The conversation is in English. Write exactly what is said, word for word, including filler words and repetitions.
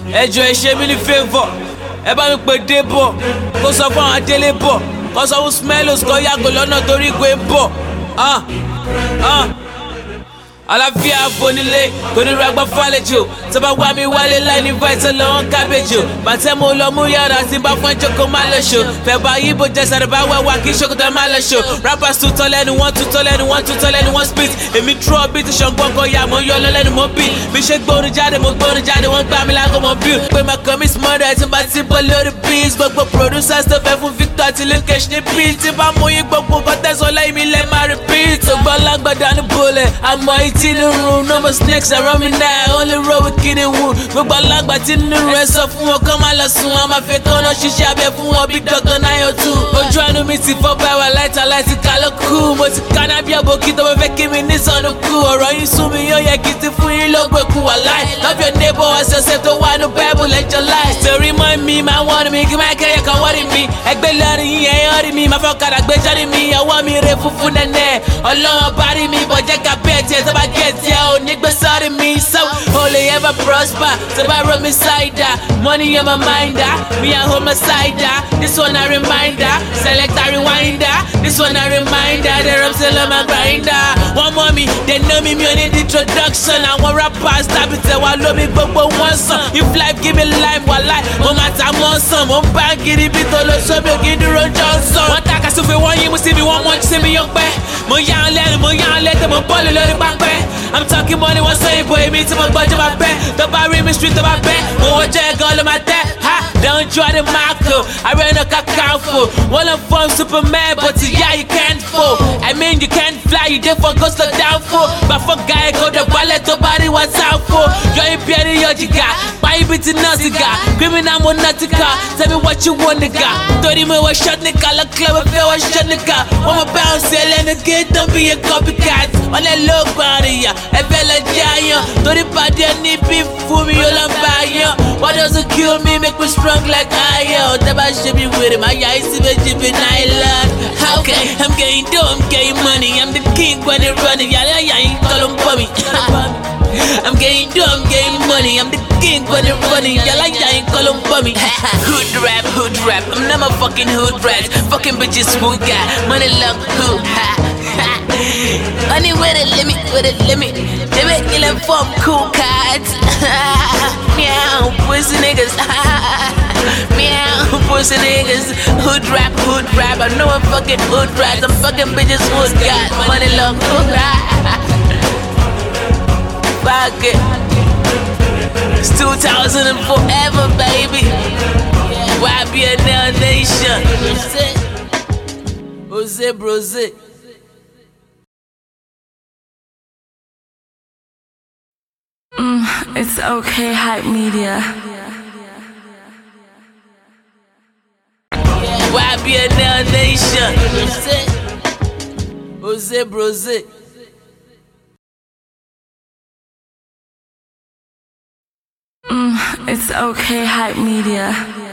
ẹjọ́ ẹ ṣe mí ní favour ẹ bá mi pè Débọ̀ kó sọ fún àwọn délé bọ̀ kó sọ fún Smellos kó yàgò lọ́nà torí ìgò ń bọ̀ àlàáfíà bonilé onírúurú fàlejò tó bá wá mi wálé láì ní fàìsàn lọ́wọ́ kábéjò bàtẹ́ mo lọ mú yàrá tí bá fún ẹjọ́ kó má lọ ṣò fẹ̀bà yíbo jẹsàrẹ̀ bá wẹ̀wà kí ṣòkòtò má lọ ṣò rappers tún tọ́ lẹ́nu wọ́n tún tọ́ lẹ́nu wọ́n tún tọ́ lẹ́nu wọ́n spit èmi trọ́ bí ti ṣàngbọ́n kan yà mọ́ yọ lọ́lẹ́nu mọ́ bí mi ṣe gbórin jáde mo gbórin jáde wọ́n gbá mi lágbo mọ́ bí pé mà kàn mí smọ́dọ̀ tí bá ti bọ́ lórí beats gbogbo producers tó fẹ́ fún Victor àti Linkesh ní beat tí bá mú yín gbogbo kọ́tẹ́sọ̀ lẹ́yìn mi lẹ́ máa repeat ògbọ́n lágbàdá ní bolẹ̀ àmọ́ ìtì ní room no more snakes around me now only roll with kidney wound gbogbo alágbà tí nínú rẹ̀ sọ fún wọn kọ́ máa lọ sùn wọn máa fẹ́ kọ́ náà ṣiṣẹ́ abẹ fún wọn bí Doctor nine oh two ojú àánú mi ti fọ́ bá wa láìta láti ká ló kú mo ti ká náà bí àbòkí tó fẹ́ kí mi ní sọnù kú ọ̀rọ̀ yín sún mi yóò yẹ kí ti fún yín lóògbé kú wà láì love your neighbor as yourself tó wà ní Bible ẹjọ́ láì torí mọ́ mi máa wọ́n mi kí máa kẹ́yẹ kan wọ́n rí mi ẹgbẹ́ lọ́rin yín ẹ̀yọ́ rí mi máa fọ́ kadà gbé jáde mi ọwọ́ mi rè funfun nẹ́nẹ́ ọlọ́run bá rí mi bọ̀jẹ́ ká bẹ́ẹ̀ tiẹ̀ tó bá gẹ̀ tiẹ̀ ò ní gbé sọ́ọ́rì mi so only ever prosper so I run me side money on my mind me I hold my side this one a reminder select a rewinder this one a reminder the rum still on my grinder one more me they know me me on the introduction I want rappers tap it tell I love me gbogbo one song if life give me life while life mo matter more some mo bang gidi bi to lo so be ogi duro Johnson wọ́n taka so fe wọ́n yin mo see me one month see me young pẹ́ mo ya lẹ́nu mo ya lẹ́tẹ̀ mo bọ́ọ̀lù lórí pápẹ́ I'm talking money wọ́n sọ ìbò èmi tí mo gbọ́jọ́ bá bẹ́ tó bá rí mi street tó bá bẹ́ mo wọ́n jẹ́ ẹ̀gọ́ ló máa tẹ́ ha don't draw the marco ààrẹ náà kàkà fò wọ́n lọ form Superman but yeah you can't fall I mean you can't fly you dey for go slow down for but for guy kò dé balẹ̀ tó bá rí what's out for yọ ibi ẹni yọ jìgà báyìí bí ti náà sìgá criminal mo náà ti kà tell me what you want nigga torí mo wọ short nigga lọ club fẹ́ wọ short nigga wọ́n mọ bounce ẹlẹ́nu gate don't be a copycat wọ́n lẹ ló gbàríyà ẹ̀fẹ́ lẹ jẹ́ àyàn torí pàdé ní bí fún mi yóò lọ bá yàn what doesn't kill me make me strong like iron tẹ́ bá ṣe mi wèrè máa yà isi méjì bí nylon okay I'm getting dough I'm getting money I'm the king when they running yàrá yàyín kọ́ ló ń bọ́ mi. I'm getting dough, I'm getting money. I'm the king when they're running. Y'all like y'all ain't call 'em bummy. Hood rap, hood rap. I'm not my fucking hood rat. Fucking bitches who got money, luck, who ha ha. Money with a limit, with a limit. They make killing from cool cats. Meow, pussy niggas. Meow, pussy niggas. Hood rap, hood rap. I know I'm fucking hood rat. I'm fucking bitches who got money, luck, who ha. Fuck it. It's two thousand and forever, baby. Y B N L Nation. Jose Brose. Mm, it's okay, Hype Media. Y B N L Nation. Jose Brose. Mm, it's okay, Hype Media.